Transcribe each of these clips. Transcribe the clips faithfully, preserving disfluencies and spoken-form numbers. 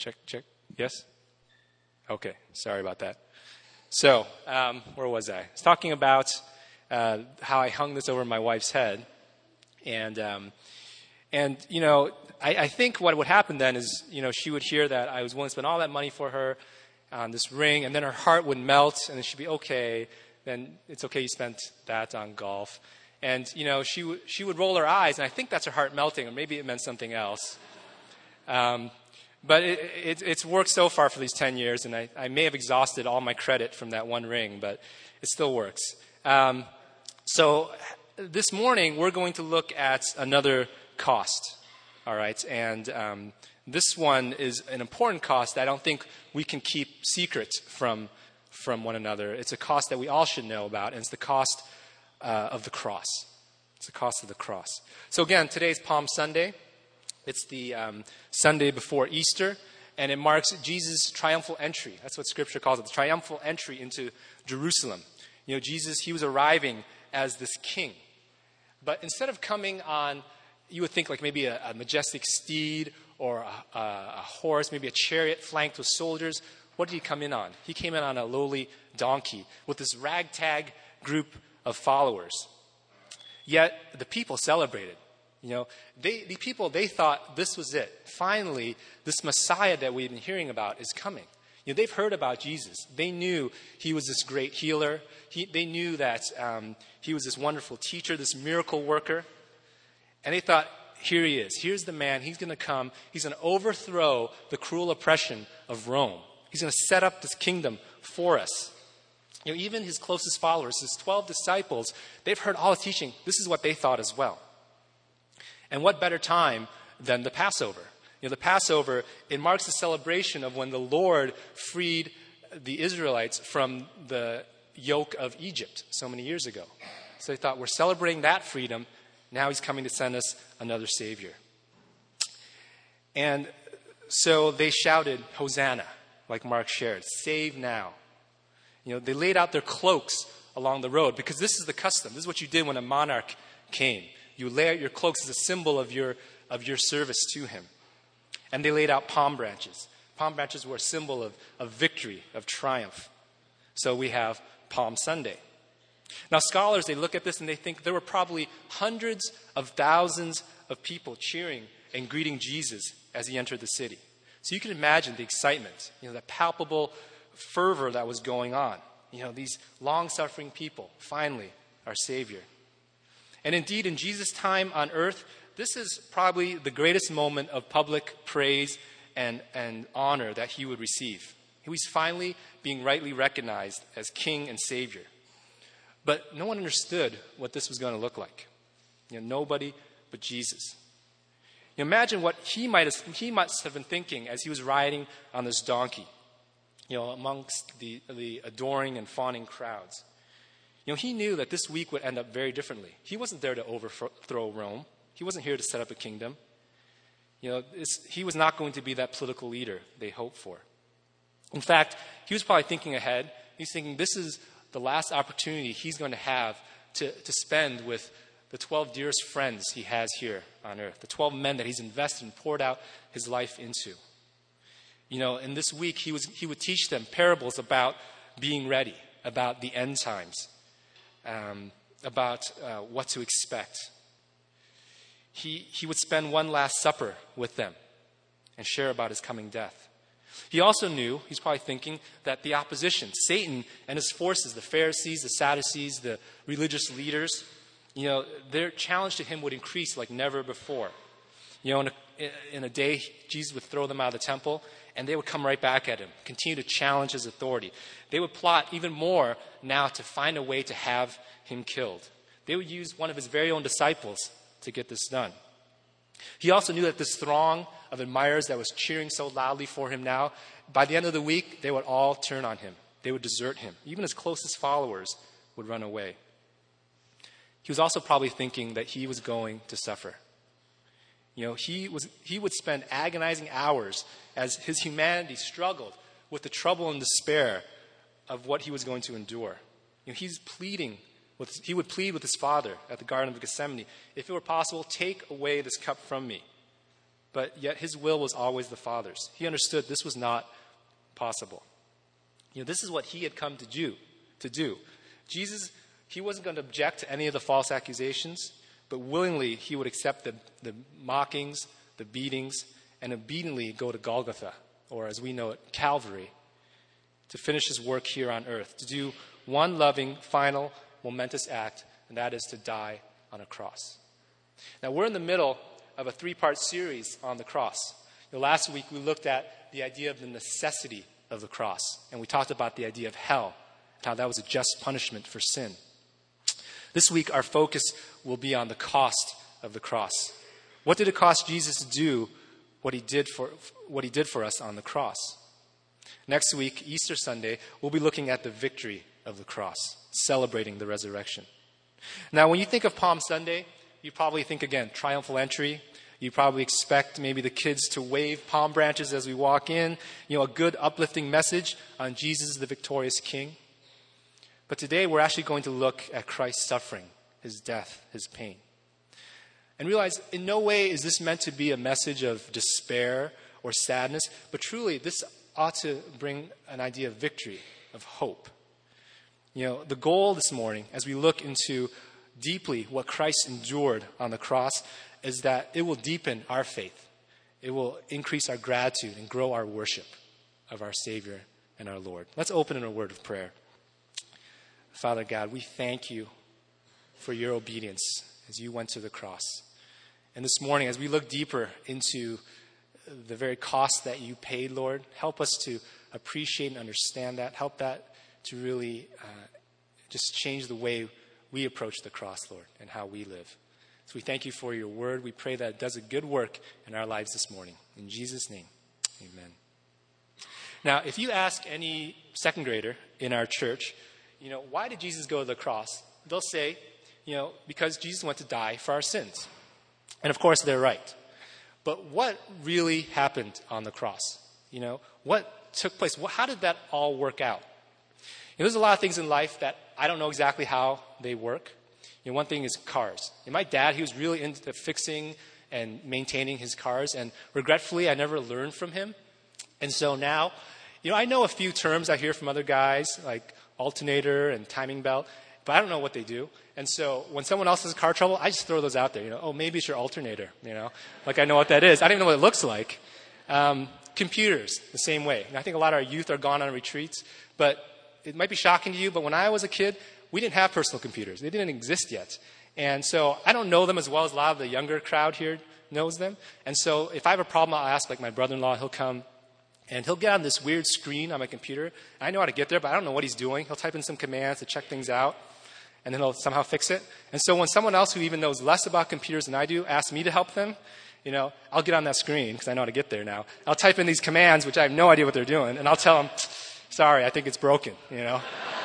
check, check. Yes? Okay, sorry about that. So, um, where was I? I was talking about uh, how I hung this over my wife's head. And, um, and you know, I, I think what would happen then is, you know, she would hear that I was willing to spend all that money for her on this ring, and then her heart would melt, and then she'd be, okay, then it's okay you spent that on golf. And, you know, she, w- she would roll her eyes, and I think that's her heart melting, or maybe it meant something else. Um, but it, it, it's worked so far for these ten years, and I, I may have exhausted all my credit from that one ring, but it still works. Um, so this morning, we're going to look at another cost, all right? And um, this one is an important cost that I don't think we can keep secret from, from one another. It's a cost that we all should know about, and it's the cost uh, of the cross. It's the cost of the cross. So again, today's Palm Sunday. It's the um, Sunday before Easter, and it marks Jesus' triumphal entry. That's what Scripture calls it, the triumphal entry into Jerusalem. You know, Jesus, he was arriving as this king. But instead of coming on, you would think like maybe a, a majestic steed or a, a, a horse, maybe a chariot flanked with soldiers. What did he come in on? He came in on a lowly donkey with this ragtag group of followers. Yet the people celebrated. You know, they, the people, they thought this was it. Finally, this Messiah that we've been hearing about is coming. You know, they've heard about Jesus. They knew he was this great healer. He, they knew that um, he was this wonderful teacher, this miracle worker. And they thought, here he is. Here's the man. He's going to come. He's going to overthrow the cruel oppression of Rome. He's going to set up this kingdom for us. You know, even his closest followers, his twelve disciples, they've heard all his teaching. This is what they thought as well. And what better time than the Passover? You know, the Passover, it marks the celebration of when the Lord freed the Israelites from the yoke of Egypt so many years ago. So they thought, we're celebrating that freedom. Now he's coming to send us another Savior. And so they shouted, Hosanna, like Mark shared, save now. You know, they laid out their cloaks along the road because this is the custom. This is what you did when a monarch came. You lay out your cloaks as a symbol of your, of your service to him. And they laid out palm branches. Palm branches were a symbol of, of victory, of triumph. So we have Palm Sunday. Now, scholars, they look at this and they think there were probably hundreds of thousands of people cheering and greeting Jesus as he entered the city. So you can imagine the excitement, you know, the palpable fervor that was going on. You know, these long-suffering people, finally, our Savior. And indeed, in Jesus' time on earth, this is probably the greatest moment of public praise and, and honor that he would receive. He was finally being rightly recognized as King and Savior. But no one understood what this was going to look like. You know, nobody but Jesus. You know, imagine what he might have, he must have been thinking as he was riding on this donkey, you know, amongst the, the adoring and fawning crowds. You know, he knew that this week would end up very differently. He wasn't there to overthrow Rome. He wasn't here to set up a kingdom. You know, he was not going to be that political leader they hoped for. In fact, he was probably thinking ahead. He's thinking this is the last opportunity he's going to have to, to spend with the twelve dearest friends he has here on earth, the twelve men that he's invested and poured out his life into. You know, in this week, he was he would teach them parables about being ready, about the end times, um, about uh, what to expect. He, he would spend one last supper with them and share about his coming death. He also knew, he's probably thinking, that the opposition, Satan and his forces, the Pharisees, the Sadducees, the religious leaders, you know, their challenge to him would increase like never before. You know, in a, in a day, Jesus would throw them out of the temple, and they would come right back at him, continue to challenge his authority. They would plot even more now to find a way to have him killed. They would use one of his very own disciples to get this done. He also knew that this throng of admirers that was cheering so loudly for him now, by the end of the week, they would all turn on him. They would desert him. Even his closest followers would run away. He was also probably thinking that he was going to suffer. You know, he was he would spend agonizing hours as his humanity struggled with the trouble and despair of what he was going to endure. You know, he's pleading with, he would plead with his Father at the Garden of Gethsemane, if it were possible, take away this cup from me. but yet his will was always the Father's. He understood this was not possible. You know, this is what he had come to do. To do. Jesus, he wasn't going to object to any of the false accusations, but willingly he would accept the, the mockings, the beatings, and obediently go to Golgotha, or as we know it, Calvary, to finish his work here on earth, to do one loving, final, momentous act, and that is to die on a cross. Now, we're in the middle of a three-part series on the cross. You know, last week, we looked at the idea of the necessity of the cross, and we talked about the idea of hell, and how that was a just punishment for sin. This week, our focus will be on the cost of the cross. What did it cost Jesus to do what he did for, what he did for us on the cross? Next week, Easter Sunday, we'll be looking at the victory of the cross, celebrating the resurrection. Now, when you think of Palm Sunday, you probably think, again, triumphal entry. You probably expect maybe the kids to wave palm branches as we walk in. You know, a good uplifting message on Jesus, the victorious King. But today, we're actually going to look at Christ's suffering, his death, his pain. And realize, in no way is this meant to be a message of despair or sadness, but truly, this ought to bring an idea of victory, of hope. You know, the goal this morning, as we look into deeply what Christ endured on the cross, is that it will deepen our faith. It will increase our gratitude and grow our worship of our Savior and our Lord. Let's open in a word of prayer. Father God, we thank you for your obedience as you went to the cross. And this morning, as we look deeper into the very cost that you paid, Lord, help us to appreciate and understand that. Help that to really uh, just change the way we approach the cross, Lord, and how we live. So we thank you for your word. We pray that it does a good work in our lives this morning. In Jesus' name, amen. Now, if you ask any second grader in our church, you know, why did Jesus go to the cross? They'll say, you know, because Jesus went to die for our sins. And of course, they're right. But what really happened on the cross? You know, what took place? How did that all work out? You know, there's a lot of things in life that I don't know exactly how they work. You know, one thing is cars. You know, my dad, he was really into fixing and maintaining his cars. And regretfully, I never learned from him. And so now, you know, I know a few terms I hear from other guys, like alternator and timing belt, but I don't know what they do. And so when someone else has car trouble, I just throw those out there. You know, oh, maybe it's your alternator, you know. Like I know what that is. I don't even know what it looks like. Um, computers, the same way. And I think a lot of our youth are gone on retreats, but it might be shocking to you, but when I was a kid, we didn't have personal computers. They didn't exist yet. And so I don't know them as well as a lot of the younger crowd here knows them. And so if I have a problem, I'll ask like my brother-in-law. He'll come and he'll get on this weird screen on my computer. I know how to get there, but I don't know what he's doing. He'll type in some commands to check things out, and then he'll somehow fix it. And so when someone else who even knows less about computers than I do asks me to help them, you know, I'll get on that screen because I know how to get there now. I'll type in these commands, which I have no idea what they're doing, and I'll tell them, sorry, I think it's broken, you know.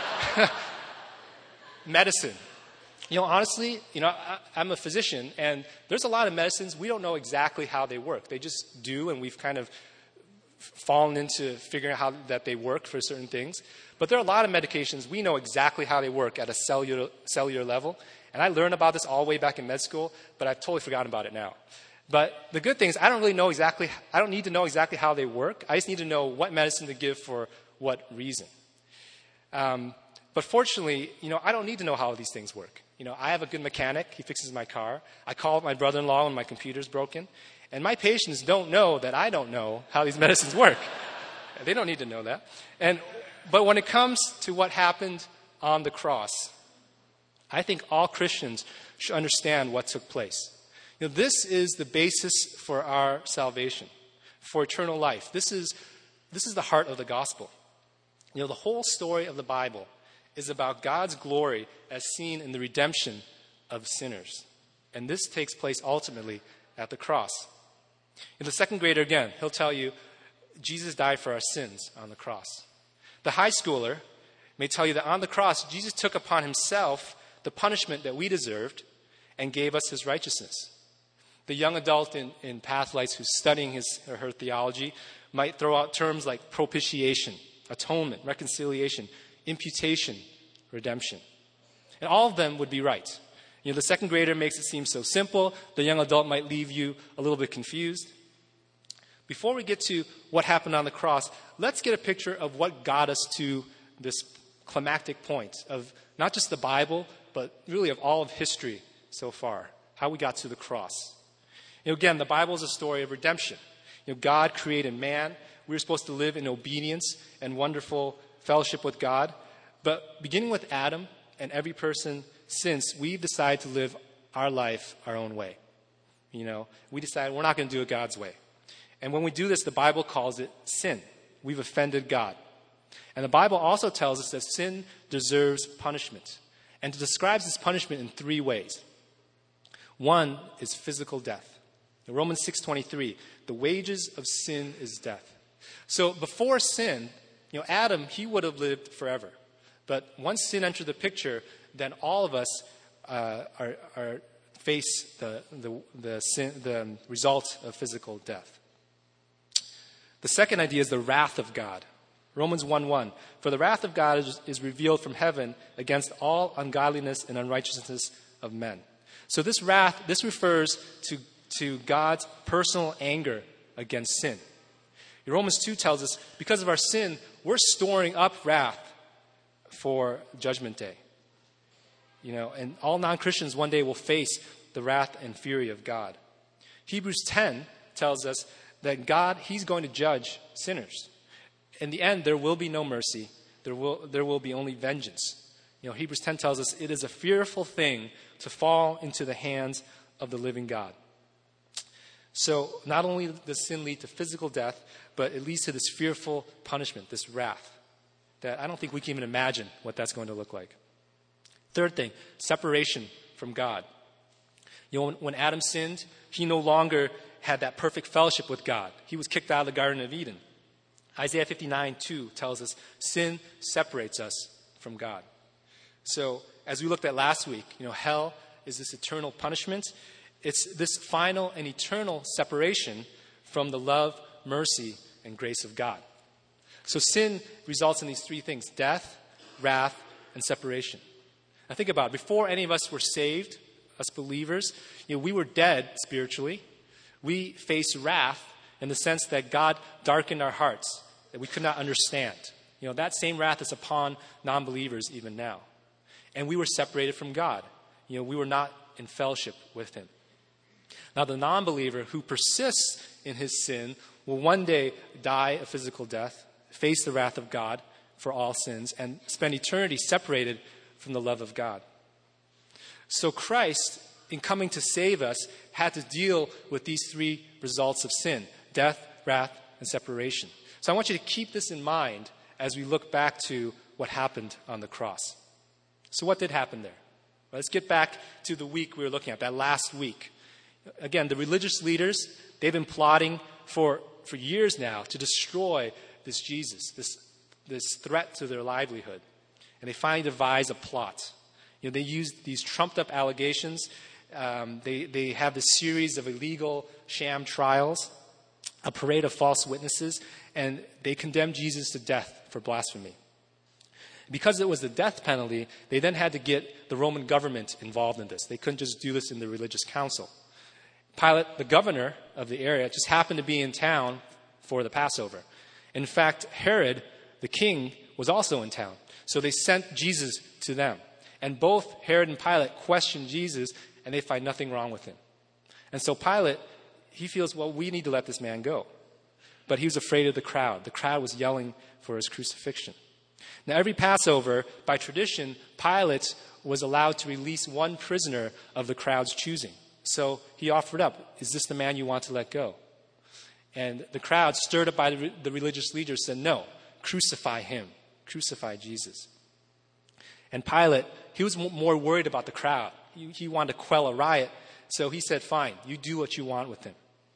Medicine. You know, honestly, you know, I, I'm a physician, and there's a lot of medicines we don't know exactly how they work. They just do, and we've kind of fallen into figuring out how that they work for certain things. But there are a lot of medications we know exactly how they work at a cellular cellular level. And I learned about this all the way back in med school, but I've totally forgotten about it now. But the good thing is I don't really know exactly, I don't need to know exactly how they work. I just need to know what medicine to give for what reason. Um, but fortunately, you know, I don't need to know how these things work. You know, I have a good mechanic. He fixes my car. I call my brother-in-law when my computer's broken. And my patients don't know that I don't know how these medicines work. They don't need to know that. And but when it comes to what happened on the cross, I think all Christians should understand what took place. You know, this is the basis for our salvation, for eternal life. This is this is the heart of the gospel. You know, the whole story of the Bible is about God's glory as seen in the redemption of sinners. And this takes place ultimately at the cross. In the second grader, again, he'll tell you, Jesus died for our sins on the cross. The high schooler may tell you that on the cross, Jesus took upon himself the punishment that we deserved and gave us his righteousness. The young adult in, in Pathlights who's studying his or her theology might throw out terms like propitiation, atonement, reconciliation, imputation, redemption. And all of them would be right. You know, the second grader makes it seem so simple. The young adult might leave you a little bit confused. before we get to what happened on the cross, let's get a picture of what got us to this climactic point of not just the Bible, but really of all of history so far, how we got to the cross. You know, again, the Bible is a story of redemption. You know, God created man. We were supposed to live in obedience and wonderful fellowship with God. But beginning with Adam and every person since, we've decided to live our life our own way. You know, we decided we're not going to do it God's way. And when we do this, the Bible calls it sin. We've offended God. And the Bible also tells us that sin deserves punishment. And it describes this punishment in three ways. One is physical death. In Romans six twenty-three, the wages of sin is death. So before sin, you know, Adam, he would have lived forever. But once sin entered the picture, then all of us uh, are, are face the, the, the, sin, the result of physical death. The second idea is the wrath of God. Romans one one, for the wrath of God is, is revealed from heaven against all ungodliness and unrighteousness of men. So this wrath, this refers to, to God's personal anger against sin. Romans two tells us because of our sin, we're storing up wrath for Judgment Day. You know, and all non-Christians one day will face the wrath and fury of God. Hebrews ten tells us that God, he's going to judge sinners. In the end, there will be no mercy. There will, there will be only vengeance. You know, Hebrews ten tells us it is a fearful thing to fall into the hands of the living God. So not only does sin lead to physical death, but it leads to this fearful punishment, this wrath, that I don't think we can even imagine what that's going to look like. Third thing, separation from God. You know, when, when Adam sinned, he no longer had that perfect fellowship with God. He was kicked out of the Garden of Eden. Isaiah fifty-nine two tells us sin separates us from God. So as we looked at last week, you know, hell is this eternal punishment. It's this final and eternal separation from the love, mercy, and grace of God. So sin results in these three things: death, wrath, and separation. Now think about it. Before any of us were saved, us believers, you know, we were dead spiritually. We faced wrath in the sense that God darkened our hearts, that we could not understand. You know, that same wrath is upon non-believers even now. And we were separated from God. You know, we were not in fellowship with him. Now, the non-believer who persists in his sin will one day die a physical death, face the wrath of God for all sins, and spend eternity separated from the love of God. So Christ, in coming to save us, had to deal with these three results of sin: death, wrath, and separation. So I want you to keep this in mind as we look back to what happened on the cross. So what did happen there? Let's get back to the week we were looking at, that last week. Again, the religious leaders, they've been plotting for, for years now to destroy this Jesus, this, this threat to their livelihood. And they finally devise a plot. You know, they use these trumped-up allegations. Um, they, they have this series of illegal sham trials, a parade of false witnesses, and they condemn Jesus to death for blasphemy. Because it was the death penalty, they then had to get the Roman government involved in this. They couldn't just do this in the religious council. Pilate, the governor of the area, just happened to be in town for the Passover. In fact, Herod, the king, was also in town. So they sent Jesus to them. And both Herod and Pilate questioned Jesus, and they find nothing wrong with him. And so Pilate, he feels, well, we need to let this man go. But he was afraid of the crowd. The crowd was yelling for his crucifixion. Now, every Passover, by tradition, Pilate was allowed to release one prisoner of the crowd's choosing. So he offered up, is this the man you want to let go? And the crowd, stirred up by the, the religious leaders, said, no, crucify him. Crucify Jesus. And Pilate, he was more worried about the crowd. He, he wanted to quell a riot. So he said, fine, you do what you want with him.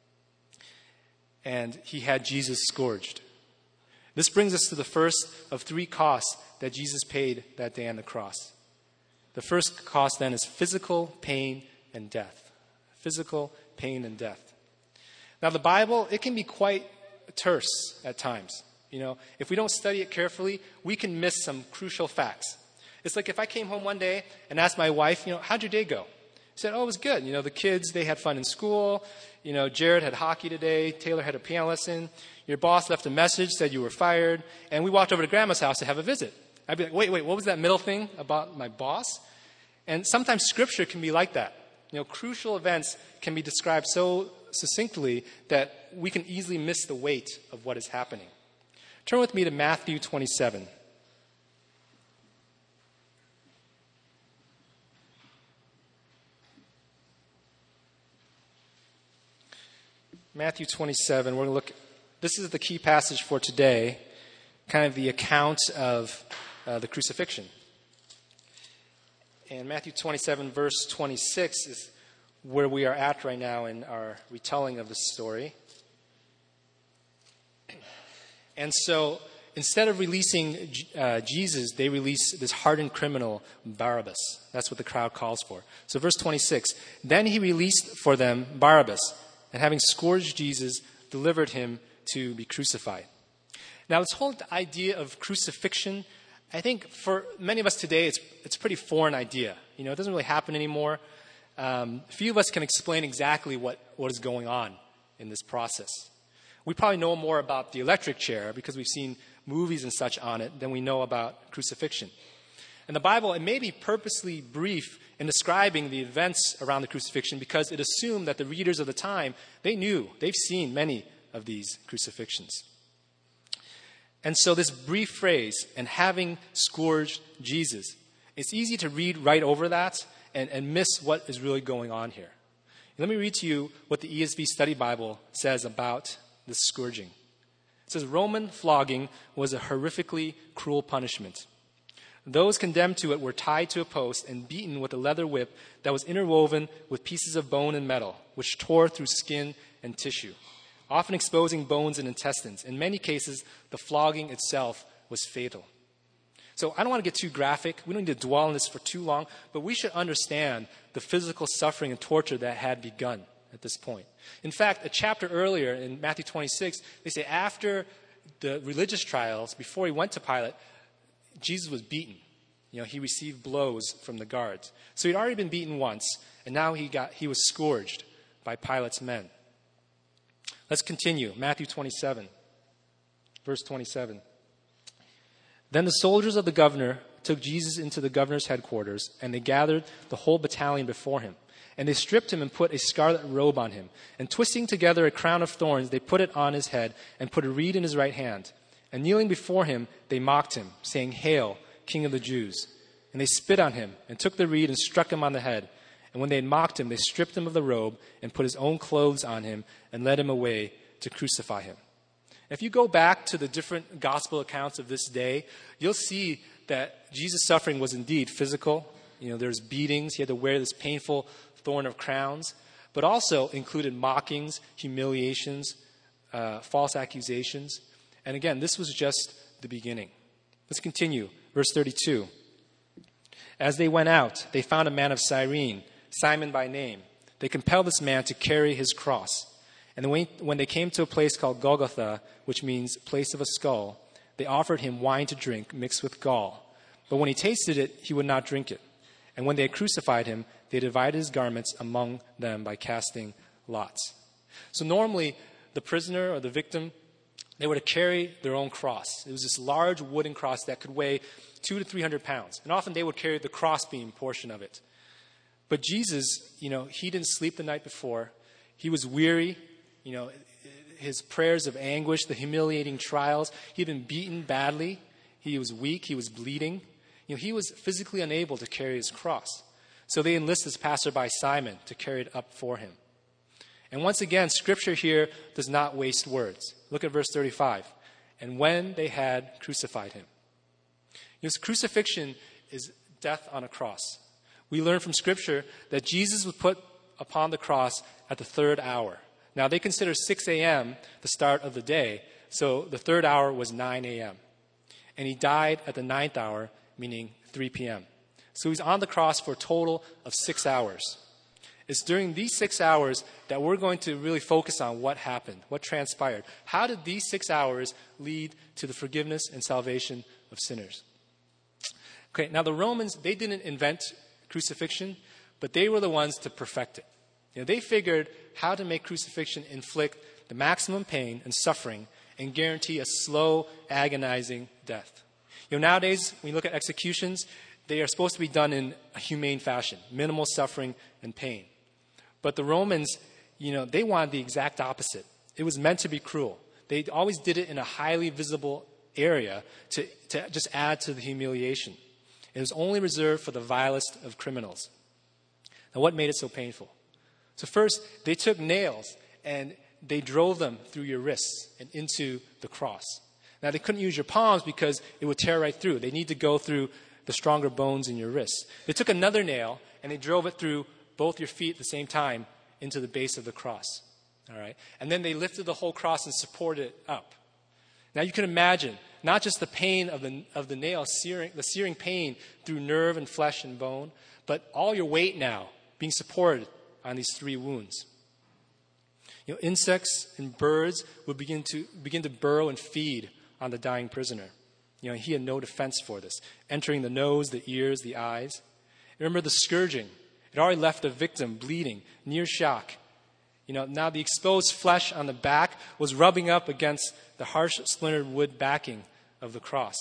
And he had Jesus scourged. This brings us to the first of three costs that Jesus paid that day on the cross. The first cost then is physical pain and death. Physical pain and death. Now the Bible, it can be quite terse at times. You know, if we don't study it carefully, we can miss some crucial facts. It's like if I came home one day and asked my wife, you know, how'd your day go? He said, oh, it was good. You know, the kids, they had fun in school. You know, Jared had hockey today. Taylor had a piano lesson. Your boss left a message, said you were fired. And we walked over to Grandma's house to have a visit. I'd be like, wait, wait, what was that middle thing about my boss? And sometimes Scripture can be like that. You know, crucial events can be described so succinctly that we can easily miss the weight of what is happening. Turn with me to Matthew twenty-seven. Matthew twenty-seven, we're going to look, this is the key passage for today, kind of the account of uh, the crucifixion. And Matthew twenty-seven, verse twenty-six is where we are at right now in our retelling of the story. And so instead of releasing uh, Jesus, they release this hardened criminal, Barabbas. That's what the crowd calls for. So verse twenty-six, then he released for them Barabbas, and having scourged Jesus, delivered him to be crucified. Now, this whole idea of crucifixion, I think for many of us today, it's it's a pretty foreign idea. You know, it doesn't really happen anymore. Um, few of us can explain exactly what, what is going on in this process. We probably know more about the electric chair because we've seen movies and such on it than we know about crucifixion. And the Bible, it may be purposely brief in describing the events around the crucifixion because it assumed that the readers of the time, they knew, they've seen many of these crucifixions. And so this brief phrase, and having scourged Jesus, it's easy to read right over that and, and miss what is really going on here. Let me read to you what the E S V Study Bible says about this scourging. It says, Roman flogging was a horrifically cruel punishment. Those condemned to it were tied to a post and beaten with a leather whip that was interwoven with pieces of bone and metal, which tore through skin and tissue, often exposing bones and intestines. In many cases, the flogging itself was fatal. So I don't want to get too graphic. We don't need to dwell on this for too long, but we should understand the physical suffering and torture that had begun at this point. In fact, a chapter earlier in Matthew twenty-six, they say after the religious trials, before he went to Pilate, Jesus was beaten. You know, he received blows from the guards. So he'd already been beaten once, and now he got he was scourged by Pilate's men. Let's continue. Matthew twenty-seven, verse twenty-seven. Then the soldiers of the governor took Jesus into the governor's headquarters, and they gathered the whole battalion before him. And they stripped him and put a scarlet robe on him. And twisting together a crown of thorns, they put it on his head and put a reed in his right hand. And kneeling before him, they mocked him, saying, Hail, King of the Jews. And they spit on him and took the reed and struck him on the head. And when they had mocked him, they stripped him of the robe and put his own clothes on him and led him away to crucify him. If you go back to the different gospel accounts of this day, you'll see that Jesus' suffering was indeed physical. You know, there's beatings. He had to wear this painful thorn of crowns, but also included mockings, humiliations, uh, false accusations. And again, this was just the beginning. Let's continue. Verse thirty-two. As they went out, they found a man of Cyrene, Simon by name. They compelled this man to carry his cross. And when they came to a place called Golgotha, which means place of a skull, they offered him wine to drink mixed with gall. But when he tasted it, he would not drink it. And when they had crucified him, they divided his garments among them by casting lots. So normally, the prisoner or the victim, they were to carry their own cross. It was this large wooden cross that could weigh two to three hundred pounds. And often they would carry the crossbeam portion of it. But Jesus, you know, he didn't sleep the night before. He was weary. You know, his prayers of anguish, the humiliating trials. He'd been beaten badly. He was weak. He was bleeding. You know, he was physically unable to carry his cross. So they enlist this passerby Simon to carry it up for him. And once again, Scripture here does not waste words. Look at verse thirty-five. And when they had crucified him. You know, crucifixion is death on a cross. We learn from Scripture that Jesus was put upon the cross at the third hour. Now, they consider six a.m. the start of the day, so the third hour was nine a.m. And he died at the ninth hour, meaning three p.m. So he's on the cross for a total of six hours. It's during these six hours that we're going to really focus on what happened, what transpired. How did these six hours lead to the forgiveness and salvation of sinners? Okay, now the Romans, they didn't invent crucifixion, but they were the ones to perfect it. You know, they figured how to make crucifixion inflict the maximum pain and suffering and guarantee a slow, agonizing death. You know, nowadays, when you look at executions, they are supposed to be done in a humane fashion, minimal suffering and pain. But the Romans, you know, they wanted the exact opposite. It was meant to be cruel. They always did it in a highly visible area to, to just add to the humiliation. It was only reserved for the vilest of criminals. Now, what made it so painful? So first, they took nails and they drove them through your wrists and into the cross. Now, they couldn't use your palms because it would tear right through. They need to go through the stronger bones in your wrists. They took another nail and they drove it through both your feet at the same time into the base of the cross. All right? And then they lifted the whole cross and supported it up. Now, you can imagine not just the pain of the, of the nail, searing, the searing pain through nerve and flesh and bone, but all your weight now being supported on these three wounds. You know, insects and birds would begin to begin to burrow and feed on the dying prisoner. You know, he had no defense for this, entering the nose, the ears, the eyes. Remember the scourging. It already left the victim bleeding, near shock. You know, now the exposed flesh on the back was rubbing up against the harsh splintered wood backing of the cross.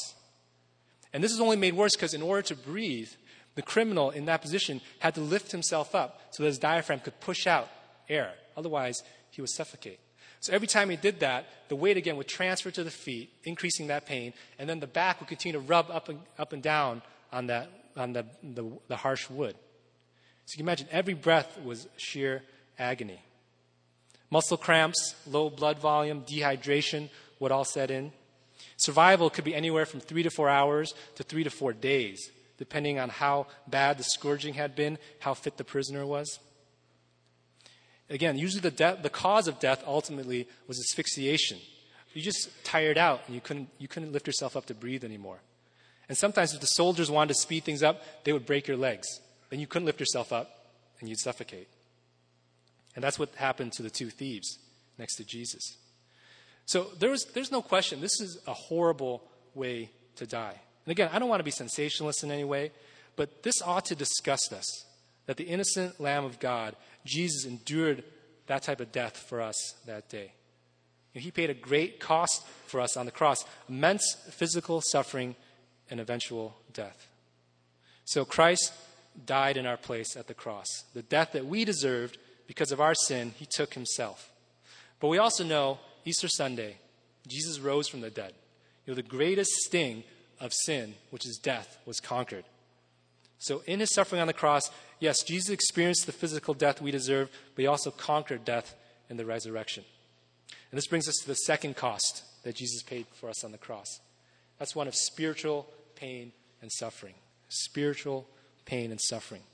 And this is only made worse because in order to breathe, the criminal in that position had to lift himself up so that his diaphragm could push out air. Otherwise, he would suffocate. So every time he did that, the weight again would transfer to the feet, increasing that pain, and then the back would continue to rub up and, up and down on that on the, the, the harsh wood. So you can imagine every breath was sheer agony. Muscle cramps, low blood volume, dehydration would all set in. Survival could be anywhere from three to four hours to three to four days, depending on how bad the scourging had been, how fit the prisoner was. Again, usually the, de- the cause of death ultimately was asphyxiation. You just tired out and you couldn't, you couldn't lift yourself up to breathe anymore. And sometimes if the soldiers wanted to speed things up, they would break your legs. Then you couldn't lift yourself up and you'd suffocate. And that's what happened to the two thieves next to Jesus. So there was, there's no question, this is a horrible way to die. And again, I don't want to be sensationalist in any way, but this ought to disgust us, that the innocent Lamb of God, Jesus, endured that type of death for us that day. You know, he paid a great cost for us on the cross, immense physical suffering and eventual death. So Christ died in our place at the cross. The death that we deserved because of our sin, he took himself. But we also know, Easter Sunday, Jesus rose from the dead. You know, the greatest sting of sin, which is death, was conquered. So in his suffering on the cross, yes, Jesus experienced the physical death we deserve, but he also conquered death in the resurrection. And this brings us to the second cost that Jesus paid for us on the cross. That's one of spiritual pain and suffering. Spiritual pain and suffering.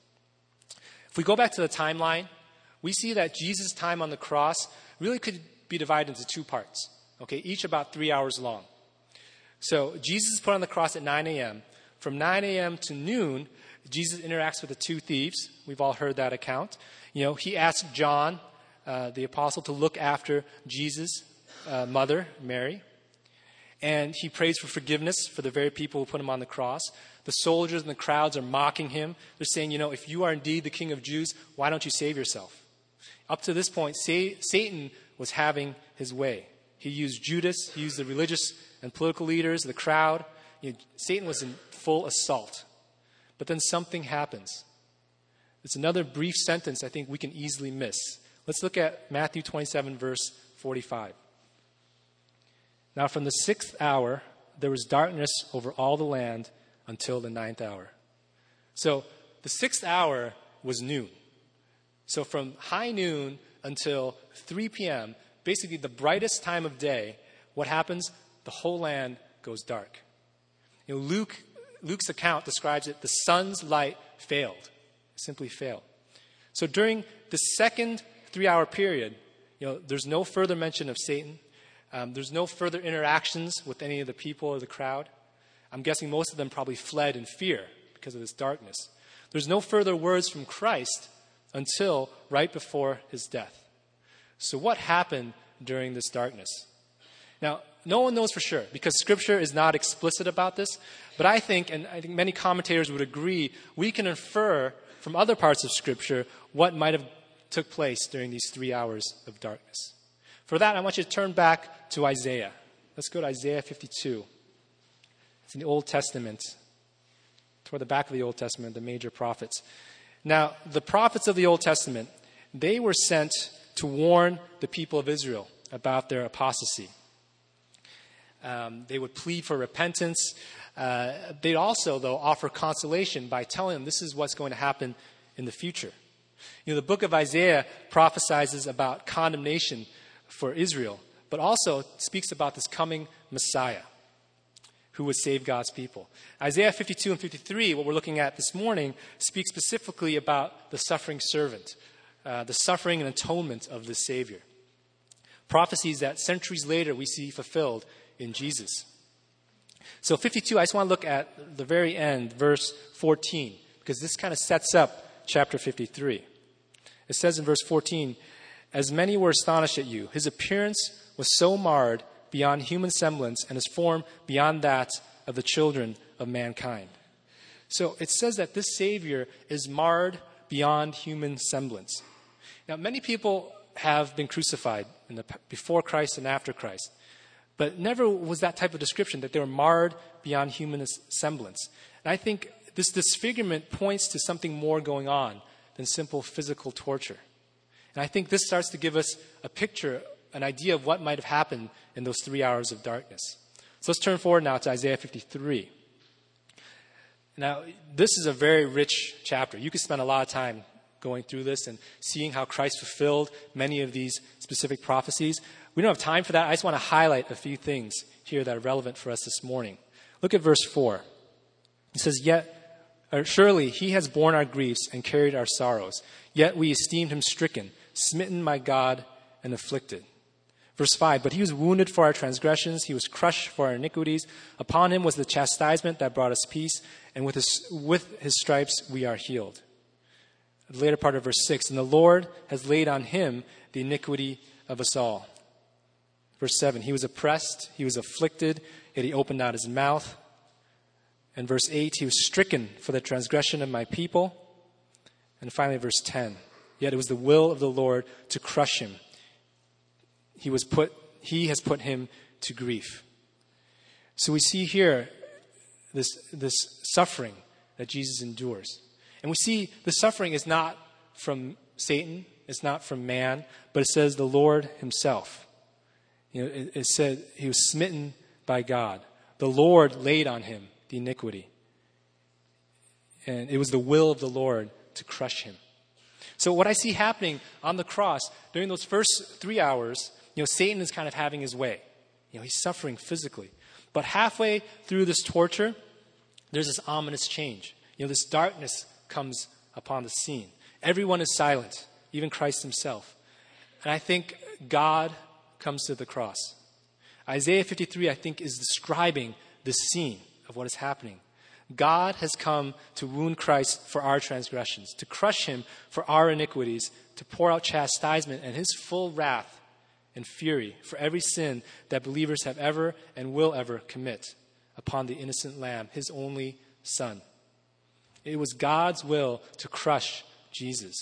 If we go back to the timeline, we see that Jesus' time on the cross really could be divided into two parts, okay, each about three hours long. So Jesus is put on the cross at nine a.m. From nine a.m. to noon, Jesus interacts with the two thieves. We've all heard that account. You know, he asked John, uh, the apostle, to look after Jesus' uh, mother, Mary. And he prays for forgiveness for the very people who put him on the cross. The soldiers and the crowds are mocking him. They're saying, you know, if you are indeed the King of Jews, why don't you save yourself? Up to this point, Satan was having his way. He used Judas. He used the religious and political leaders, the crowd. You know, Satan was in full assault. But then something happens. It's another brief sentence I think we can easily miss. Let's look at Matthew twenty-seven, verse forty-five. Now from the sixth hour, there was darkness over all the land until the ninth hour. So the sixth hour was noon. So from high noon until three p.m., basically the brightest time of day, what happens? The whole land goes dark. You know, Luke, Luke's account describes it, the sun's light failed. It simply failed. So during the second three-hour period, you know, there's no further mention of Satan. Um, there's no further interactions with any of the people or the crowd. I'm guessing most of them probably fled in fear because of this darkness. There's no further words from Christ until right before his death. So what happened during this darkness? Now, no one knows for sure because Scripture is not explicit about this, but I think, and I think many commentators would agree, we can infer from other parts of Scripture what might have took place during these three hours of darkness. For that, I want you to turn back to Isaiah. Let's go to Isaiah fifty-two. It's in the Old Testament, toward the back of the Old Testament, the major prophets. Now, the prophets of the Old Testament, they were sent to warn the people of Israel about their apostasy. Um, they would plead for repentance. Uh, they'd also, though, offer consolation by telling them this is what's going to happen in the future. You know, the book of Isaiah prophesies about condemnation for Israel, but also speaks about this coming Messiah who would save God's people. Isaiah fifty-two and fifty-three, what we're looking at this morning, speaks specifically about the suffering servant, uh, the suffering and atonement of the Savior. Prophecies that centuries later we see fulfilled in Jesus. So fifty-two, I just want to look at the very end, verse fourteen, because this kind of sets up chapter fifty-three. It says in verse fourteen, "As many were astonished at you, his appearance was so marred beyond human semblance, and his form beyond that of the children of mankind." So it says that this Savior is marred beyond human semblance. Now, many people have been crucified in the, before Christ and after Christ, but never was that type of description, that they were marred beyond human semblance. And I think this disfigurement points to something more going on than simple physical torture. And I think this starts to give us a picture, an idea of what might have happened in those three hours of darkness. So let's turn forward now to Isaiah fifty-three. Now, this is a very rich chapter. You could spend a lot of time going through this and seeing how Christ fulfilled many of these specific prophecies. We don't have time for that. I just want to highlight a few things here that are relevant for us this morning. Look at verse four. It says, "Yet, or surely he has borne our griefs and carried our sorrows. Yet we esteemed him stricken, smitten by God, and afflicted." Verse five, "But he was wounded for our transgressions, he was crushed for our iniquities. Upon him was the chastisement that brought us peace, and with his, with his stripes we are healed." The later part of verse six, "And the Lord has laid on him the iniquity of us all." Verse seven, "He was oppressed, he was afflicted, yet he opened not his mouth." And verse eight, "He was stricken for the transgression of my people." And finally, verse ten, "Yet it was the will of the Lord to crush him. He was put, he has put him to grief." So we see here this, this suffering that Jesus endures. And we see the suffering is not from Satan, it's not from man, but it says the Lord himself. You know, it, it said he was smitten by God. The Lord laid on him the iniquity. And it was the will of the Lord to crush him. So what I see happening on the cross during those first three hours, you know, Satan is kind of having his way. You know, he's suffering physically. But halfway through this torture, there's this ominous change. You know, this darkness comes upon the scene. Everyone is silent, even Christ himself. And I think God comes to the cross. Isaiah fifty-three, I think, is describing this scene of what is happening. God has come to wound Christ for our transgressions, to crush him for our iniquities, to pour out chastisement and his full wrath and fury for every sin that believers have ever and will ever commit upon the innocent Lamb, his only Son. It was God's will to crush Jesus.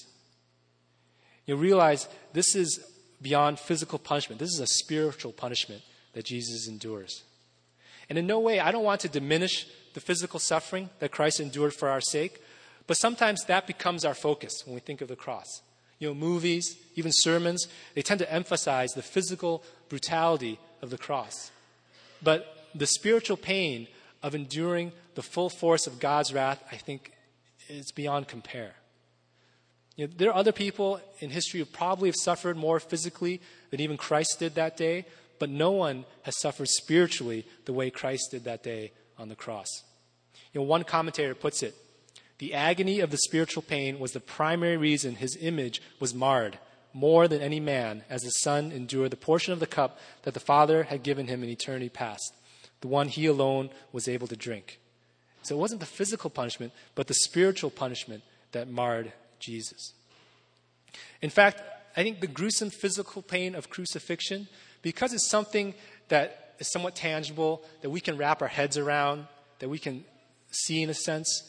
You realize this is beyond physical punishment. This is a spiritual punishment that Jesus endures. And in no way, I don't want to diminish the physical suffering that Christ endured for our sake, but sometimes that becomes our focus when we think of the cross. You know, movies, even sermons, they tend to emphasize the physical brutality of the cross. But the spiritual pain of enduring the full force of God's wrath, I think, is beyond compare. You know, there are other people in history who probably have suffered more physically than even Christ did that day, but no one has suffered spiritually the way Christ did that day on the cross. You know, one commentator puts it, "The agony of the spiritual pain was the primary reason his image was marred more than any man, as the Son endured the portion of the cup that the Father had given him in eternity past, the one he alone was able to drink." So it wasn't the physical punishment, but the spiritual punishment that marred Jesus. In fact, I think the gruesome physical pain of crucifixion, because it's something that is somewhat tangible, that we can wrap our heads around, that we can see in a sense,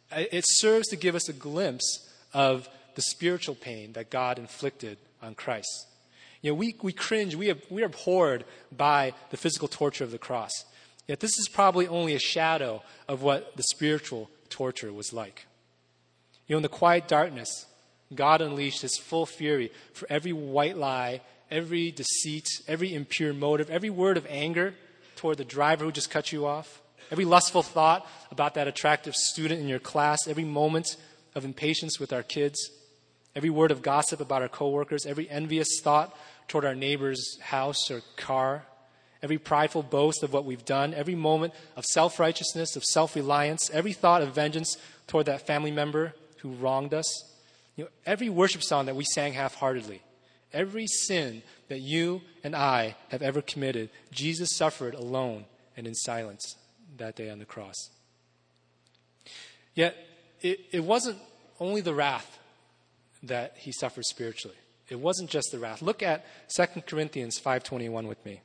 It serves to give us a glimpse of the spiritual pain that God inflicted on Christ. You know, we, we cringe, we, have, we are abhorred by the physical torture of the cross. Yet this is probably only a shadow of what the spiritual torture was like. You know, in the quiet darkness, God unleashed his full fury for every white lie, every deceit, every impure motive, every word of anger toward the driver who just cut you off, every lustful thought about that attractive student in your class, every moment of impatience with our kids, every word of gossip about our coworkers, every envious thought toward our neighbor's house or car, every prideful boast of what we've done, every moment of self-righteousness, of self-reliance, every thought of vengeance toward that family member who wronged us. You know, every worship song that we sang half-heartedly, every sin that you and I have ever committed, Jesus suffered alone and in silence that day on the cross. Yet, it, it wasn't only the wrath that he suffered spiritually. It wasn't just the wrath. Look at Second Corinthians five twenty-one with me.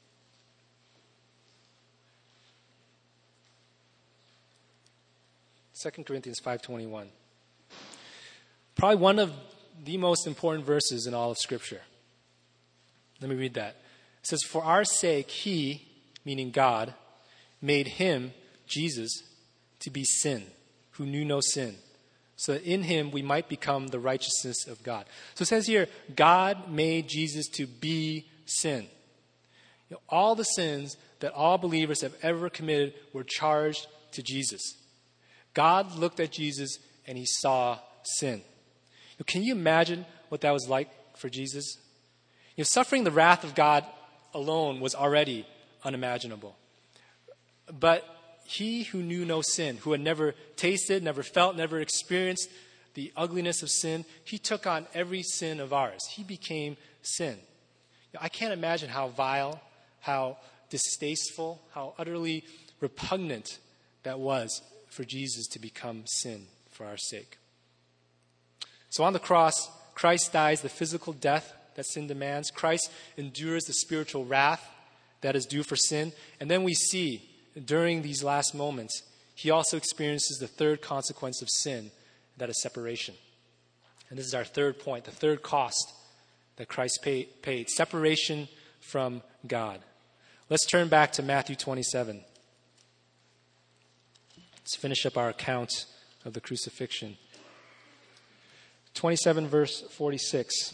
Second Corinthians five twenty-one. Probably one of the most important verses in all of Scripture. Let me read that. It says, "For our sake he," meaning God, "made him," Jesus, "to be sin, who knew no sin, so that in him we might become the righteousness of God." So it says here, God made Jesus to be sin. You know, all the sins that all believers have ever committed were charged to Jesus. God looked at Jesus and he saw sin. You know, can you imagine what that was like for Jesus? You know, suffering the wrath of God alone was already unimaginable. But he who knew no sin, who had never tasted, never felt, never experienced the ugliness of sin, he took on every sin of ours. He became sin. You know, I can't imagine how vile, how distasteful, how utterly repugnant that was for Jesus to become sin for our sake. So on the cross, Christ dies the physical death that sin demands. Christ endures the spiritual wrath that is due for sin. And then we see, during these last moments, he also experiences the third consequence of sin, that is separation. And this is our third point, the third cost that Christ pay, paid, separation from God. Let's turn back to Matthew twenty-seven. Let's finish up our account of the crucifixion. twenty-seven, verse forty-six.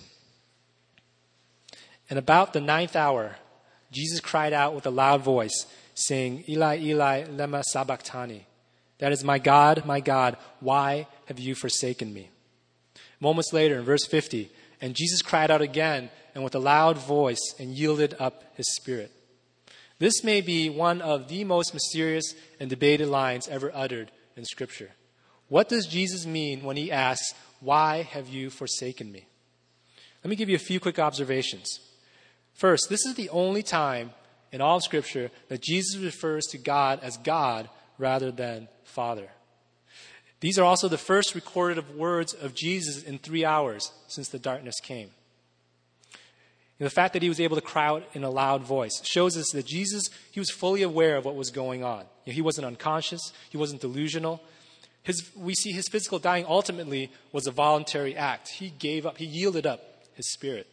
"And about the ninth hour, Jesus cried out with a loud voice, saying, 'Eli, Eli, lema sabachthani?' That is, 'My God, my God, why have you forsaken me?' Moments later, in verse fifty, and Jesus cried out again and with a loud voice and yielded up his spirit." This may be one of the most mysterious and debated lines ever uttered in Scripture. What does Jesus mean when he asks, "Why have you forsaken me?" Let me give you a few quick observations. First, this is the only time in all of Scripture that Jesus refers to God as God rather than Father. These are also the first recorded words of Jesus in three hours since the darkness came. And the fact that he was able to cry out in a loud voice shows us that Jesus, he was fully aware of what was going on. You know, he wasn't unconscious. He wasn't delusional. His, we see his physical dying ultimately was a voluntary act. He gave up. He yielded up his spirit.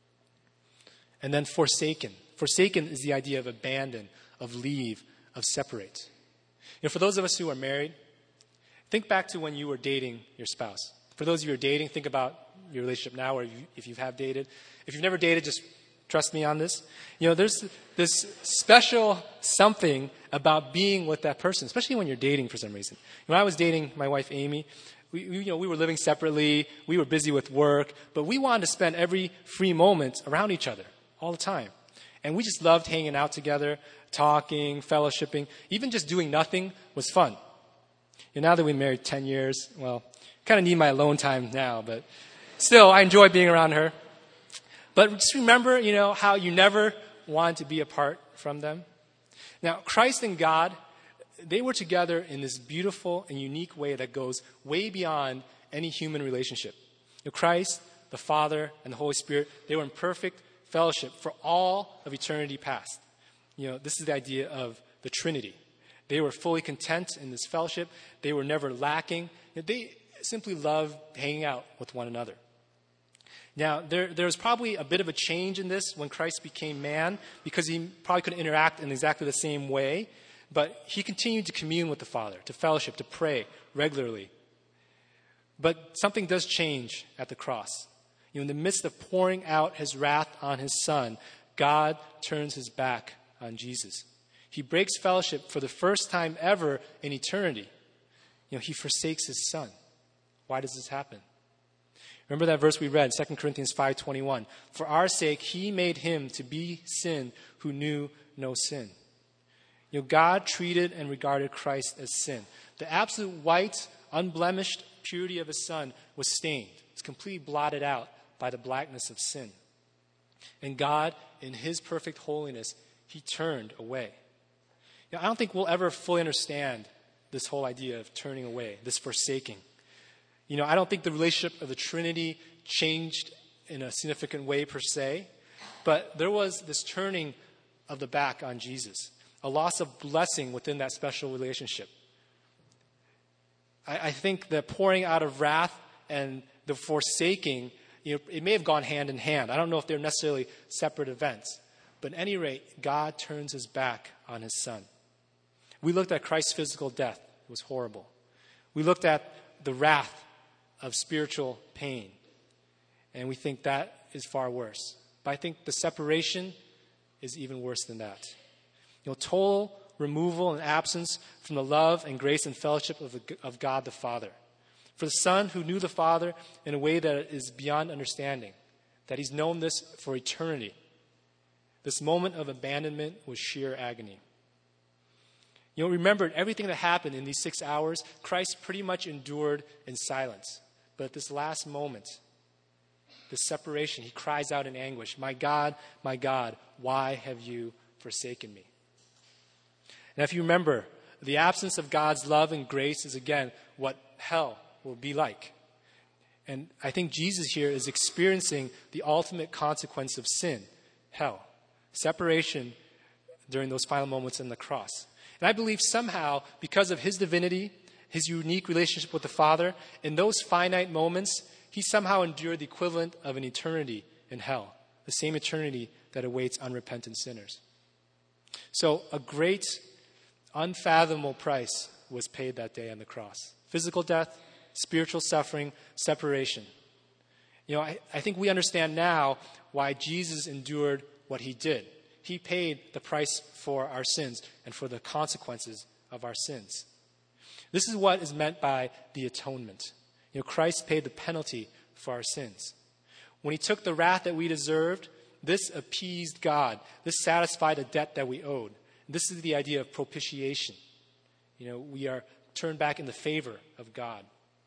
And then forsaken. Forsaken is the idea of abandon, of leave, of separate. You know, for those of us who are married, think back to when you were dating your spouse. For those of you who are dating, think about your relationship now, or if you have dated. If you've never dated, just trust me on this. You know, there's this special something about being with that person, especially when you're dating for some reason. When I was dating my wife, Amy, we, we, you know, we were living separately. We were busy with work, but we wanted to spend every free moment around each other all the time. And we just loved hanging out together, talking, fellowshipping. Even just doing nothing was fun. And now that we've been married ten years, well, kind of need my alone time now, but still, I enjoy being around her. But just remember, you know, how you never wanted to be apart from them. Now, Christ and God, they were together in this beautiful and unique way that goes way beyond any human relationship. You know, Christ, the Father, and the Holy Spirit, they were in perfect fellowship for all of eternity past. You know, this is the idea of the Trinity. They were fully content in this fellowship. They were never lacking. They simply loved hanging out with one another. Now, there, there was probably a bit of a change in this when Christ became man, because he probably couldn't interact in exactly the same way, but he continued to commune with the Father, to fellowship, to pray regularly. But something does change at the cross. You know, in the midst of pouring out his wrath on his Son, God turns his back on Jesus. He breaks fellowship for the first time ever in eternity. You know, he forsakes his Son. Why does this happen? Remember that verse we read, Second Corinthians five twenty-one. For our sake, he made him to be sin who knew no sin. You know, God treated and regarded Christ as sin. The absolute white, unblemished purity of his Son was stained. It's completely blotted out by the blackness of sin. And God, in his perfect holiness, he turned away. You know, I don't think we'll ever fully understand this whole idea of turning away, this forsaking. You know, I don't think the relationship of the Trinity changed in a significant way per se, but there was this turning of the back on Jesus, a loss of blessing within that special relationship. I, I think the pouring out of wrath and the forsaking, you know, it may have gone hand in hand. I don't know if they're necessarily separate events, but at any rate, God turns his back on his Son. We looked at Christ's physical death. It was horrible. We looked at the wrath of spiritual pain, and we think that is far worse. But I think the separation is even worse than that. You know, total removal and absence from the love and grace and fellowship of, the, of God the Father. For the Son who knew the Father in a way that is beyond understanding, that he's known this for eternity. This moment of abandonment was sheer agony. You know, remember, everything that happened in these six hours, Christ pretty much endured in silence. But at this last moment, this separation, he cries out in anguish, "My God, my God, why have you forsaken me?" Now, if you remember, the absence of God's love and grace is, again, what hell will be like. And I think Jesus here is experiencing the ultimate consequence of sin, hell, separation during those final moments on the cross. And I believe somehow, because of his divinity, his unique relationship with the Father, in those finite moments, he somehow endured the equivalent of an eternity in hell, the same eternity that awaits unrepentant sinners. So a great, unfathomable price was paid that day on the cross. Physical death, spiritual suffering, separation. You know, I, I think we understand now why Jesus endured what he did. He paid the price for our sins and for the consequences of our sins. This is what is meant by the atonement. You know, Christ paid the penalty for our sins. When he took the wrath that we deserved, this appeased God. This satisfied a debt that we owed. This is the idea of propitiation. You know, we are turned back in the favor of God.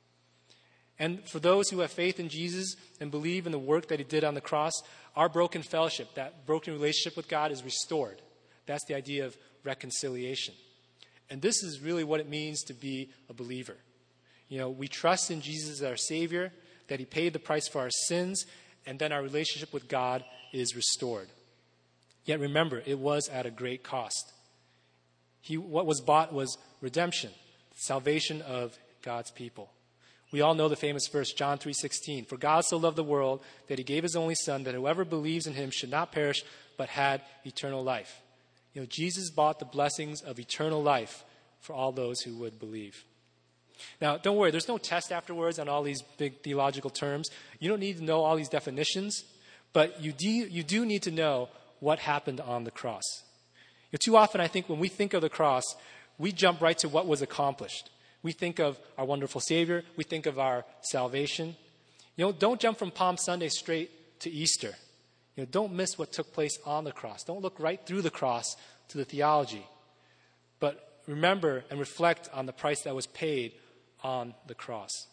And for those who have faith in Jesus and believe in the work that he did on the cross, our broken fellowship, that broken relationship with God is restored. That's the idea of reconciliation. And this is really what it means to be a believer. You know, we trust in Jesus as our Savior, that he paid the price for our sins, and then our relationship with God is restored. Yet remember, it was at a great cost. He, what was bought was redemption, salvation of God's people. We all know the famous verse, John three sixteen. For God so loved the world that he gave his only Son, that whoever believes in him should not perish, but had eternal life. You know, Jesus bought the blessings of eternal life for all those who would believe. Now, don't worry, there's no test afterwards on all these big theological terms. You don't need to know all these definitions, but you do, you do need to know what happened on the cross. You know, too often, I think, when we think of the cross, we jump right to what was accomplished. We think of our wonderful Savior. We think of our salvation. You know, don't jump from Palm Sunday straight to Easter. You know, don't miss what took place on the cross. Don't look right through the cross to the theology. But remember and reflect on the price that was paid on the cross.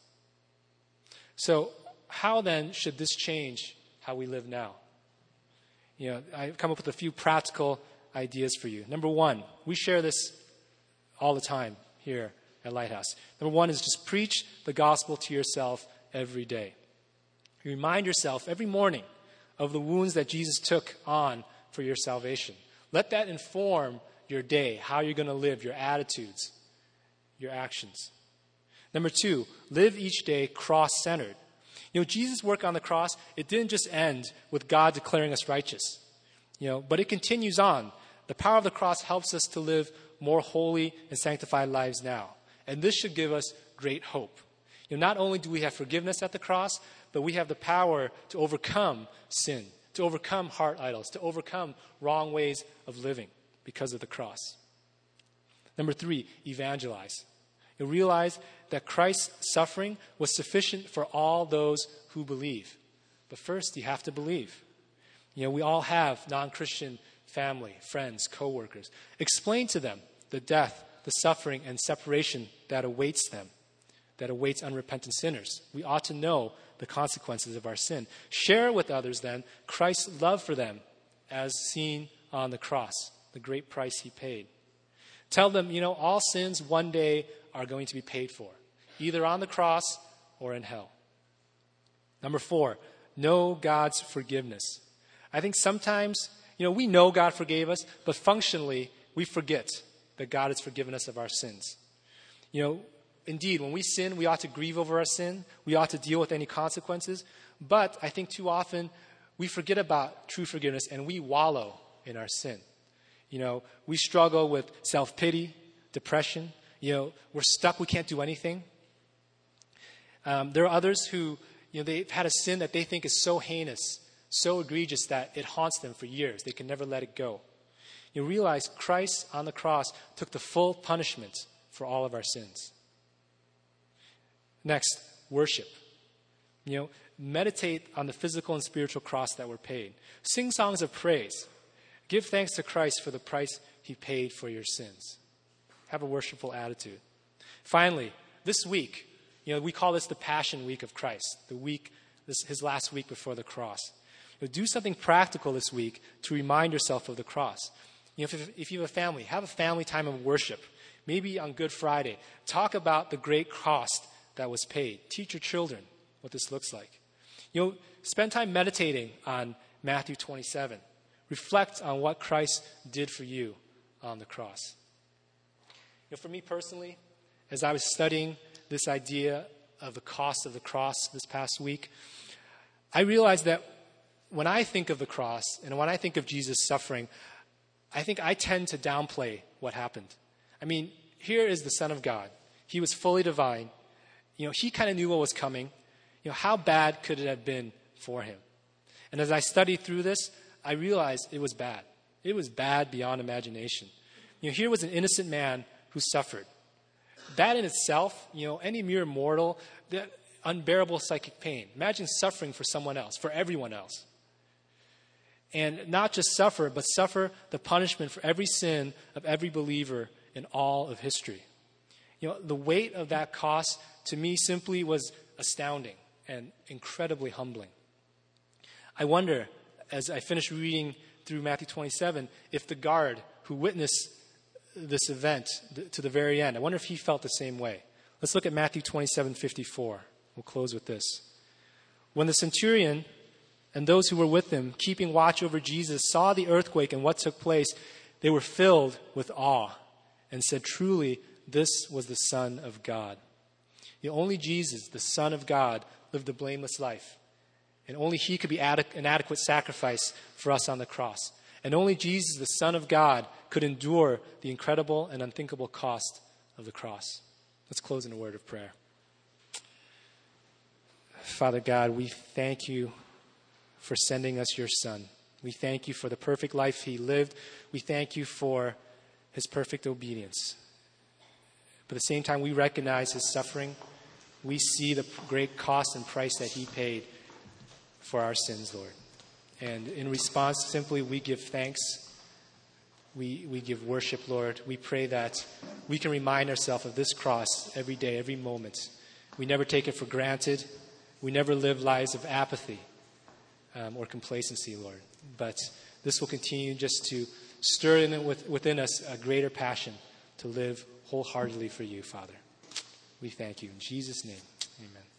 So how then should this change how we live now? You know, I've come up with a few practical ideas for you. Number one, we share this all the time here at Lighthouse. Number one is just preach the gospel to yourself every day. Remind yourself every morning of the wounds that Jesus took on for your salvation. Let that inform your day, how you're going to live, your attitudes, your actions. Number two, live each day cross-centered. You know, Jesus' work on the cross, it didn't just end with God declaring us righteous, you know, but it continues on. The power of the cross helps us to live more holy and sanctified lives now. And this should give us great hope. You know, not only do we have forgiveness at the cross, but we have the power to overcome sin, to overcome heart idols, to overcome wrong ways of living because of the cross. Number three, evangelize. You realize that Christ's suffering was sufficient for all those who believe. But first, you have to believe. You know, we all have non-Christian family, friends, co-workers. Explain to them the death, the suffering, and separation that awaits them, that awaits unrepentant sinners. We ought to know the consequences of our sin. Share with others, then, Christ's love for them as seen on the cross, the great price he paid. Tell them, you know, all sins one day are going to be paid for, either on the cross or in hell. Number four, know God's forgiveness. I think sometimes, you know, we know God forgave us, but functionally, we forget that God has forgiven us of our sins. You know, indeed, when we sin, we ought to grieve over our sin. We ought to deal with any consequences. But I think too often, we forget about true forgiveness and we wallow in our sin. You know, we struggle with self-pity, depression. You know, we're stuck. We can't do anything. Um, there are others who, you know, they've had a sin that they think is so heinous, so egregious that it haunts them for years. They can never let it go. You realize Christ on the cross took the full punishment for all of our sins. Next, worship. You know, meditate on the physical and spiritual cross that were paid. Sing songs of praise. Give thanks to Christ for the price he paid for your sins. Have a worshipful attitude. Finally, this week, you know, we call this the Passion Week of Christ, the week, this, his last week before the cross. You know, do something practical this week to remind yourself of the cross. You know, if, if you have a family, have a family time of worship. Maybe on Good Friday, talk about the great cost that was paid. Teach your children what this looks like. You know, spend time meditating on Matthew twenty-seven. Reflect on what Christ did for you on the cross. You know, for me personally, as I was studying this idea of the cost of the cross this past week, I realized that when I think of the cross and when I think of Jesus' suffering, I think I tend to downplay what happened. I mean, here is the Son of God. He was fully divine. You know, he kind of knew what was coming. You know, how bad could it have been for him? And as I studied through this, I realized it was bad. It was bad beyond imagination. You know, here was an innocent man who suffered. That in itself, you know, any mere mortal, that unbearable psychic pain. Imagine suffering for someone else, for everyone else. And not just suffer, but suffer the punishment for every sin of every believer in all of history. You know, the weight of that cost to me simply was astounding and incredibly humbling. I wonder, as I finished reading through Matthew twenty-seven, if the guard who witnessed this event to the very end, I wonder if he felt the same way. Let's look at Matthew twenty-seven fifty-four. We'll close with this. When the centurion and those who were with him, keeping watch over Jesus, saw the earthquake and what took place, they were filled with awe and said, "Truly, this was the Son of God." The only Jesus, the Son of God, lived a blameless life. And only he could be adequ- an adequate sacrifice for us on the cross. And only Jesus, the Son of God, could endure the incredible and unthinkable cost of the cross. Let's close in a word of prayer. Father God, we thank you for sending us your Son. We thank you for the perfect life he lived. We thank you for his perfect obedience. But at the same time, we recognize his suffering. We see the great cost and price that he paid for our sins, Lord. And in response, simply, we give thanks. We, we give worship, Lord. We pray that we can remind ourselves of this cross every day, every moment. We never take it for granted. We never live lives of apathy um, or complacency, Lord. But this will continue just to stir in with, within us a greater passion to live wholeheartedly for you, Father. We thank you. In Jesus' name, amen.